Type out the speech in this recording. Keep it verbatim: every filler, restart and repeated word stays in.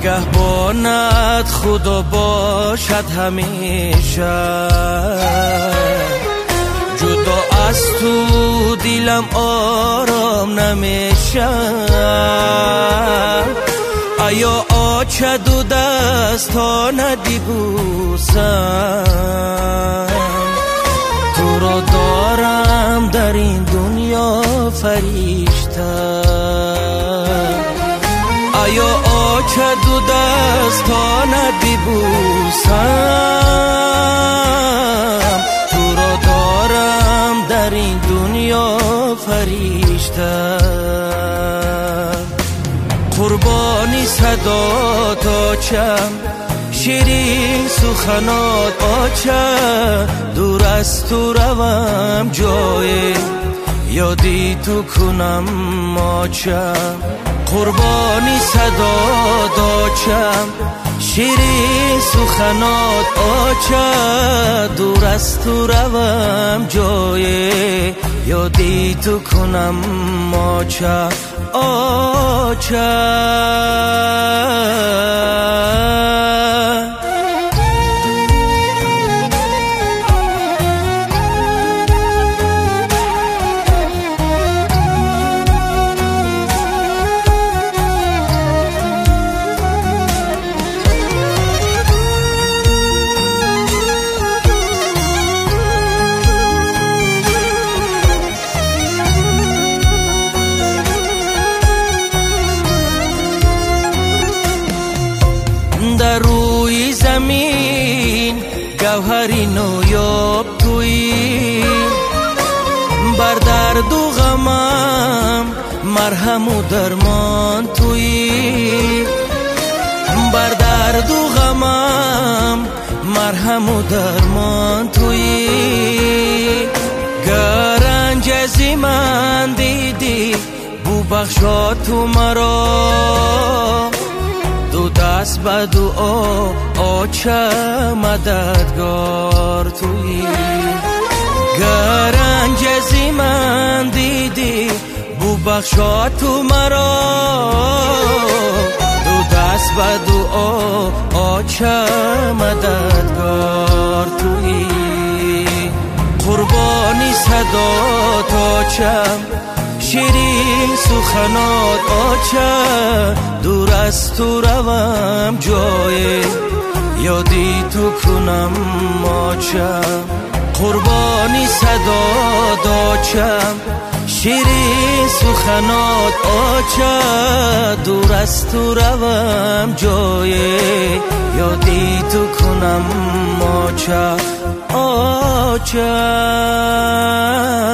نگهبانت خدا باشد همیشه، جدا از تو دلم آرام نمیشه. آیا آچه دو دستانه دیبوسم، تو را دارم در این دنیا فریشته. آیا آچه دو دستانه دیبوسم، تو را دارم در این دنیا فریشته. قربانی صدات آچم، شیرین سخنات آچه، دور از تو روم جای یادی تو کنم آچه. قربانی صدات آچم، شیرین سخنات آچه، دور از تو روم جای یادی تو کنم آچه آچه. در روی زمین گوهری نویاب تویی، بر درد و غمم مرهم و درمان تویی، بر درد و غمم مرهم و درمان تویی. گر رنج از من دیدی بو بخشا تو مرا، دو دست به دعا آچه مددگار تویی. گر رنج از من دیدی بو بخشا تو مرا، دو دست به دعا آچه مددگار تویی. قربانی صدات آچم، شیرین سخنات آچه، دور از تو روم جای یادی تو کنم آچه. قربانی صدات آچم، شیرین سخنات آچه، دور از تو روم جای یادی تو کنم آچه آچه.